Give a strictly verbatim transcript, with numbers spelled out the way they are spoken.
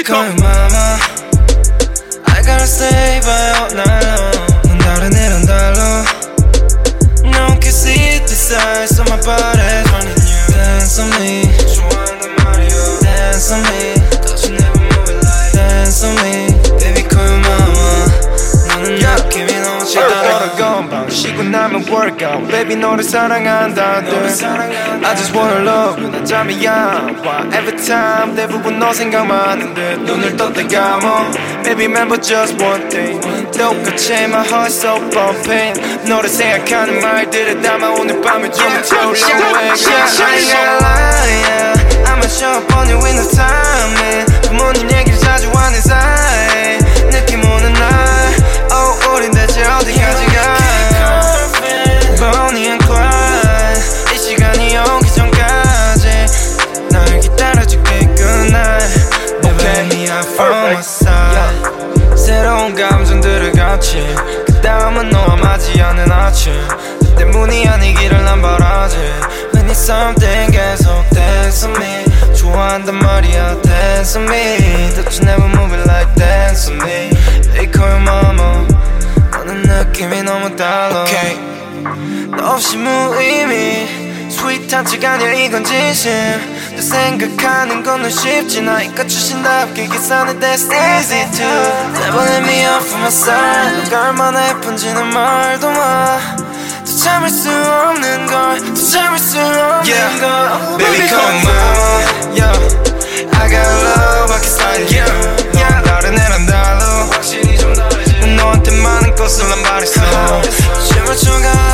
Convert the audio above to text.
call you mama. I gotta stay by all night long. 넌 다른 애랑 달라. No one can see it beside, so my body's running you. Dance on me, 좋아한단 말이야. Dance on me, don't you never move it like. Dance on me, baby call you mama. 너는 느낌이 너무 차가워. 방 쉬고 나면 workout, baby 너를 사랑한다들. I just wanna love you, 난 잠이 안 와. Every time 대부분 너 생각만 하는데 눈을 떴다 감어. Baby remember just one thing, 똑같이 my heart's so pumping. 너를 생각하는 말들을 담아 오늘 밤을 좀 태우려고 해. I'ma show up on you in no time, man. 부모님 얘기를 자주 하는 사이. 느낌 오는 날, oh 우린 대체 어디까지 가. Bonnie and Clyde, 이 시간이 오기 전까지 날 기다려줄게 good night. Never let me out from my side. 새로운 감정들을 같이 그 다음은 너와 맞이하는 아침. 너 때문이 아니기를 난 바라지. We need something 계속 dance on me. 좋아한단 말이야 dance on me. Don't you never move it like dance on me. They call you mama. 너는 느낌이 너무 달라. Okay. 너 없이 무의미 스윗한 척 아니야 이건 진심. 너 생각하는 건 너 쉽진 않으니까 출신답게 계산해 that's easy to. Never let me off from my side. 너가 얼마나 예쁜지는 말도 마. 더 참을 수 없는 걸, 더 참을 수 없는 yeah. 걸 oh, Baby come on yeah. I got love I can start it yeah. yeah. 다른 애랑 달라 확실히 좀 다르지. 난 너한테 많은 것을 난 말했어. 춤을 춰가